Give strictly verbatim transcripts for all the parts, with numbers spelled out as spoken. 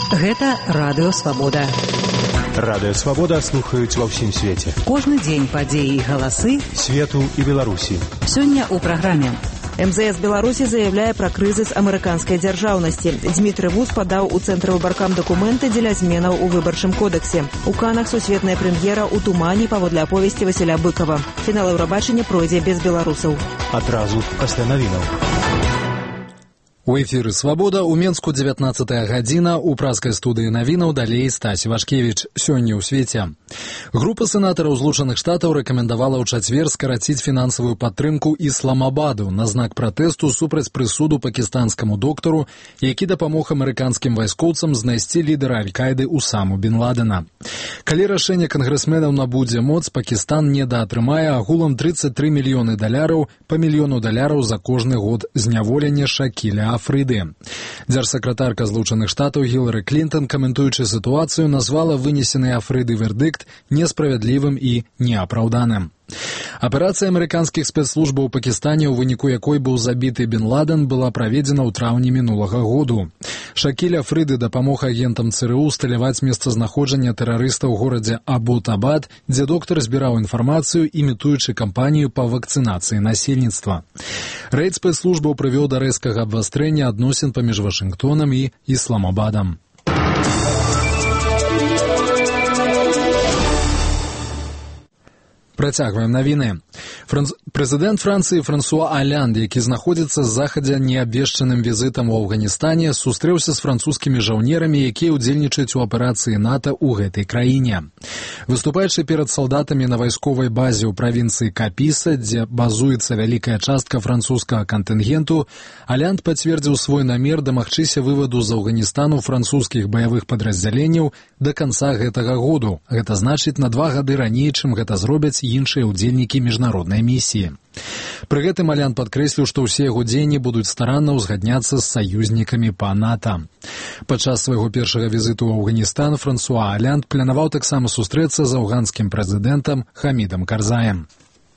Гэта Радыё Свабода. Радыё Свабода слухаюць ва ўсім свеце. Кожны дзень падзеі і галасы свету і Беларусі. Сёння ў праграме. эм зэ эс Беларусі заяўляе пра крызіс амерыканскай дзяржаўнасці. Дмітрый Вуз падаў у цэнтр выбаркам дакументы дзеля зменаў у выбарчым кодексе. У Канах сусветная прэм'ера ў тумане паводле аповесці Васіля Быкова. Фінал Еўрабачання пройдзе без беларусаў. Адразу пасля навінаў. У эфіры «Свабода» у Менску дзевятнаццатая гадзіна, у празкай студыі навінаў далей Стась Вашкевіч. Сёння ў свеце. Група сенатараў Злучаных Штатаў рэкамендавала ў чацвер скараціць фінансавую падтрымку Ісламабаду на знак пратэсту супраць прысуду пакістанскаму доктару, які дапамог амерыканскім вайскоўцам знайсці лідара Аль-Каіды Усаму бін Ладена. Калі рашэнне кангрэсменаў набудзе моц, Пакістан недаатрымае агулам трыццаць тры мільёны даляраў па мільёну даляраў за кожны год зняволення Шакіля Афрыды. Дзяржсакратарка Злучаных Штатаў Гілары Клінтон, каментуючы сітуацыю, назвала вынесены Афрыды вердыкт несправядлівым і неапраўданым. Аперацыя амерыканскіх спецслужбаў у Пакістане, у выніку якой быў забіты бін Ладен, была праведзена ў траўні мінулага году. Шакіль Афрыды дапамог агентам цэ эр у усталяваць месцазнаходжанне тэрарыста ў горадзе Абутабад, дзе доктар збіраў інфармацыю, імітуючы кампанію па вакцынацыі насельніцтва. Рэйд спецслужбаў прывёў да рэзкага абвастрэння адносін паміж Вашынгтонам і Ісламабадам. Працягваем навіны. Франц... Прэзідэнт Францыі Франсуа Алянд, які знаходзіцца захадзя неабвешчаным візітам у Афганістане, сустрэўся з французскімі жаўнерамі, якія ўдзельнічаюць у аперацыі НАТО ў гэтай краіне. Выступаючы перад салдатамі на вайсковай базе ў правінцыі Капіса, дзе базуецца вялікая частка французскага кантынгенту, Алянд пацвердзіў свой намер дамагчыся вываду з Афганістану французскіх баявых падраздзяленняў да канца гэтага году. Гэта значыць на два гады раней, чым гэта зробяць іншыя ўдзельнікі міжнароднай місіі. Пры гэтым Алянд падкрэсліў, што ўсе яго дзеянні будуць старанна ўзгадняцца з саюзнікамі па НАТО. Падчас свайго першага візіту ў Афганістан Франсуа Алянд планаваў таксама сустрэцца з афганскім прэзідэнтам Хамідам Карзаем.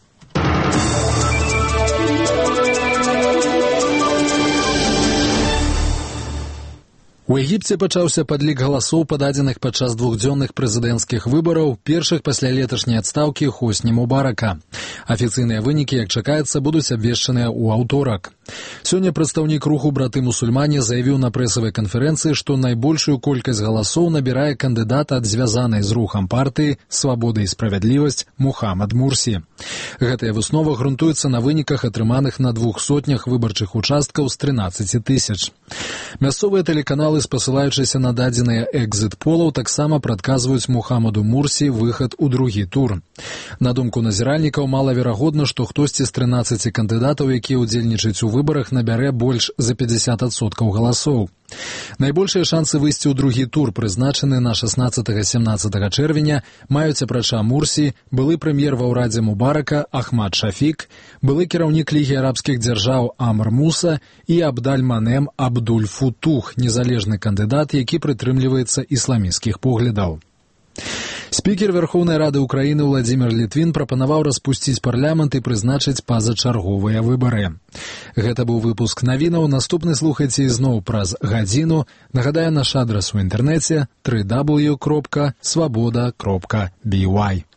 У Егіпце пачаўся падлік галасоў, пададзеных падчас двухдзённых прэзідэнцкіх выбараў, першых пасля леташняй адстаўкі Хосні Мубарака. Афіцыйныя вынікі, як чакаецца, будуць абвешчаныя ў аўторак. Сёння прадстаўнік руху «Браты-мусульмане» заявіў на прэсавай канферэнцыі, што найбольшую колькасць галасоў набірае кандыдат ад звязанай з рухам партыі «Свабода і справядлівасць» Мухаммад Мурсі. Гэтая выснова грунтуецца на выніках, атрыманых на двух сотнях выбарчых участкаў з трынаццаці тысяч. Мясцовыя тэлеканалы, спасылаючыся на дадзеныя экзіт-полаў, таксама прадказваюць Мухаммаду Мурсі выхад у другі тур. На думку назіральнікаў, малаверагодна, што хтосьці з трынаццаці кандыдатаў, якія ўдзельнічаюць у выбарах, набярэ больш за пятьдесят адсоткаў галасоў. Найбольшыя шансы выйсці ў другі тур, прызначаны на шаснаццатага-семнаццатага чэрвеня, маюць апрача Мурсі былы прэм'ер ва ўрадзе Мубарака Ахмад Шафік, былы кіраўнік Лігі арабскіх дзяржаў Амр Муса і Абдаль-Манем Абдуль-Футух, незалежны кандыдат, які прытрымліваецца ісламісцкіх поглядаў. Спікер Верхоўнай Рады Украіны Владзімір Літвін прапанаваў распусціць парламент і прызначыць пазачарговыя выбары. Гэта быў выпуск навінаў. Наступны слухайце ізноў праз гадзіну. Нагадаю, наш адрас у інтэрнэце дабл ю дабл ю дабл ю кропка свабода кропка бі вай.